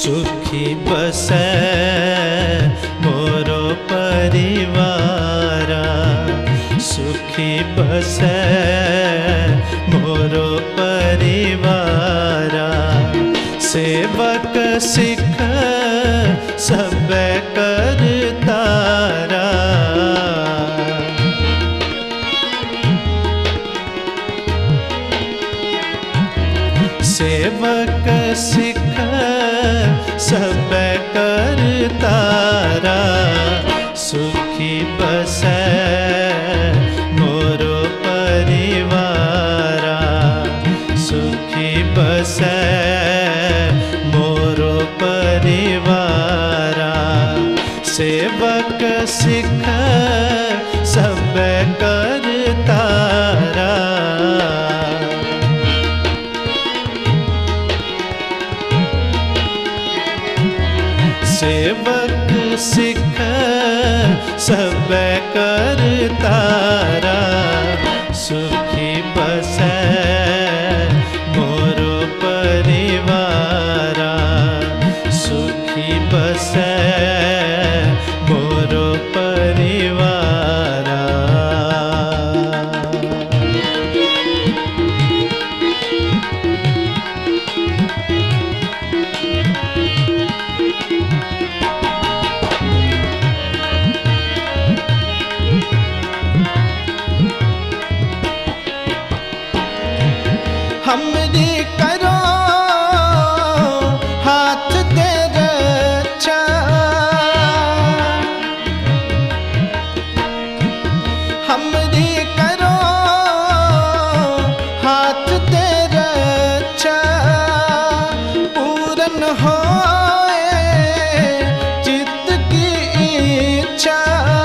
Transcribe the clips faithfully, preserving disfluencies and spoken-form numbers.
सुखी बसै मोरो परिवारा, सुखी बसै मोरो परिवारा। सेवक सिख सब करतारा, सेवक सिख सब करतारा। सुखी बसै मोरो परिवारा, सुखी बसै मोरो परिवारा। सेवक सिख सब करतारा, सेवक सिख सब करतारा। सुखी बसै मोरो परिवारा, सुखी बसै मोरो परिवारा। हमरी करो हाथ दे रक्षा, हमरी करो हाथ दे रक्षा। पूरन होए चित्त की इच्छा,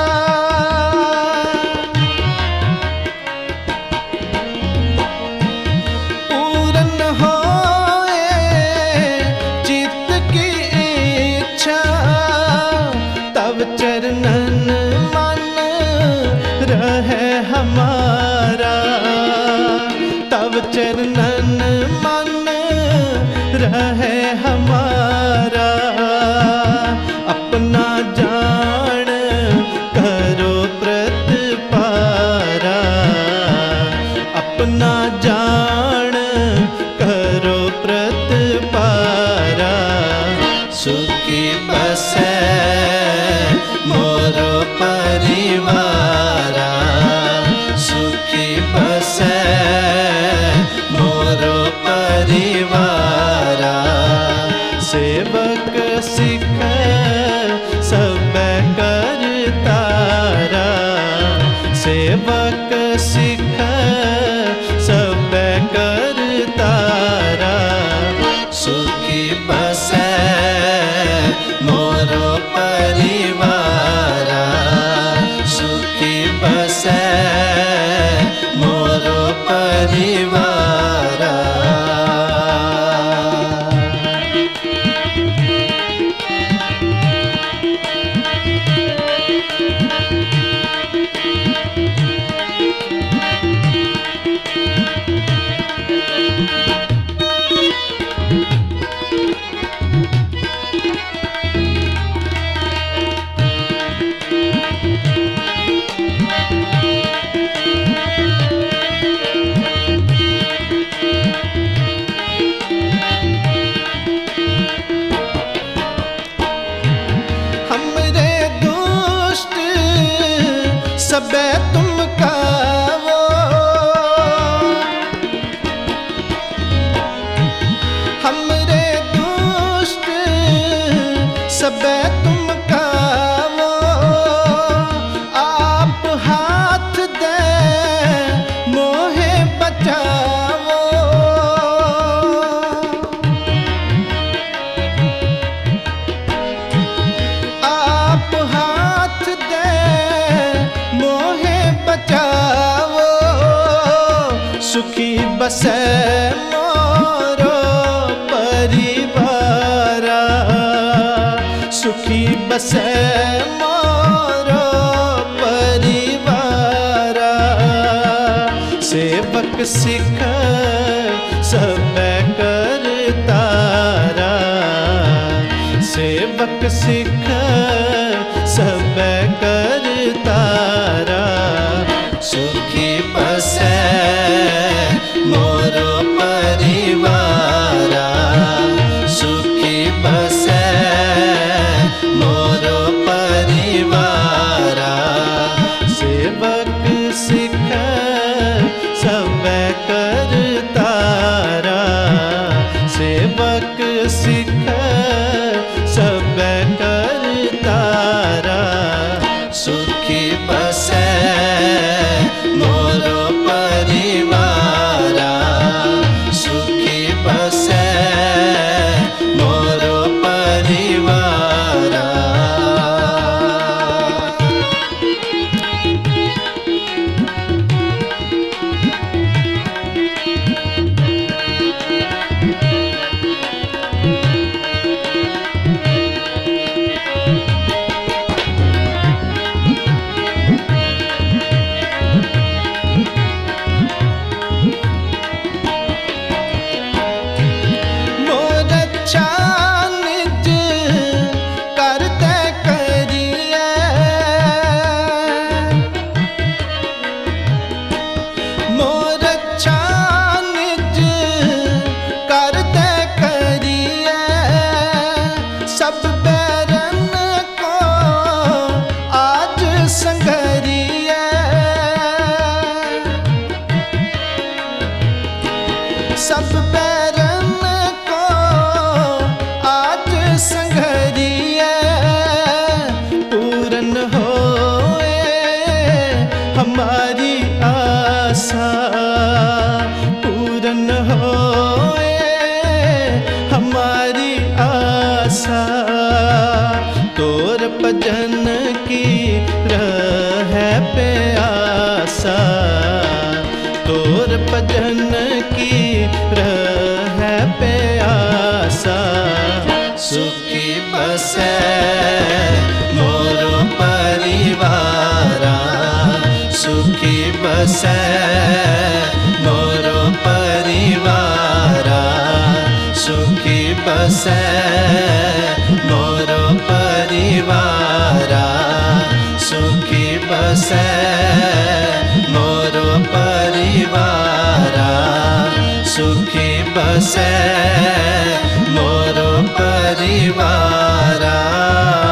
चरणन मन रहे हमारा, तब चरणन मन रहे हमारा। अपना जान करो प्रतिपारा, अपना जान करो प्रतिपारा। सुखी बसै मोरो परिवारा, सुखी बसै मोरो परिवारा। सेवक सिख सब करतारा, सेवक सिख सब करतारा। सुखी बसै मोरो परिवारा, सुखी बसै मोरो परिवारा। सबे तुम कावो, हमरे दुष्ट सबे तुम कावो। आप हाथ दे मोहे बचावो, आप हाथ दे मोहे बचावो। सुखी बसै मोरो परिवारा, सुखी बसै मोरो परिवारा। सेवक सिख सब करतारा, सिख सब करतारा। सुखी बसै मोरो परिवारा, सुखी बसै मोरो परिवारा। सेवक सिख सब करतारा, सेवक सिख सब करतारा। सुखी बसै मोरो परिवारा, सुखी बसै मोरो परिवारा। सब बैरन को आज संघरिया, सब बैरन को आज संघरिया। पूरन होए हमारी आशा, पूरन होए हमारी आशा। तोर भजन की रहे प्यासा, तोर भजन की रहे प्यासा। सुखी बसै मोरो परिवारा, सुखी बसै मोरो परिवारा, सुखी बसै मोरो परिवारा, सुखी बसै मोरो परिवारा, सुखी बसै मोरो परिवारा।